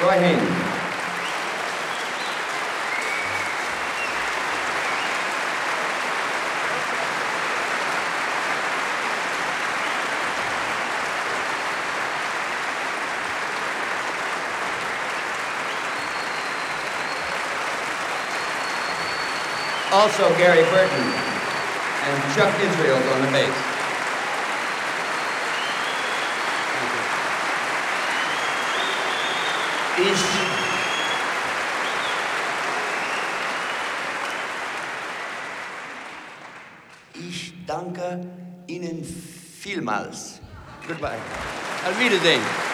Roy Haynes. Also Gary Burton and Chuck Israels on the bass. Ich danke Ihnen vielmals. Goodbye. Auf Wiedersehen.